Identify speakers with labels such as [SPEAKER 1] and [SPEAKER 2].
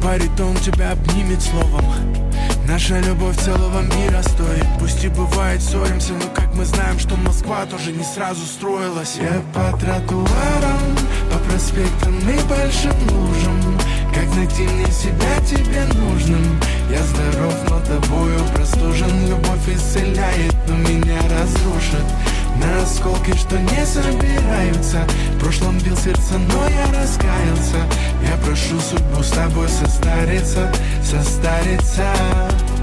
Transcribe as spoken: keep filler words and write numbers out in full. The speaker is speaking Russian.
[SPEAKER 1] баритон тебя обнимет словом. Наша любовь целого мира стоит. Пусть и бывает ссоримся, но как мы знаем, что Москва тоже не сразу строилась. Я по тротуарам, по проспектам и большим лужам. Как найти мне себя тебе нужным? Я здоров, но тобою простужен. Любовь исцеляет, но меня разрушит. На осколки, что не собираются. В прошлом бил сердце, но я раскаялся. Я прошу судьбу с тобой состариться, состариться.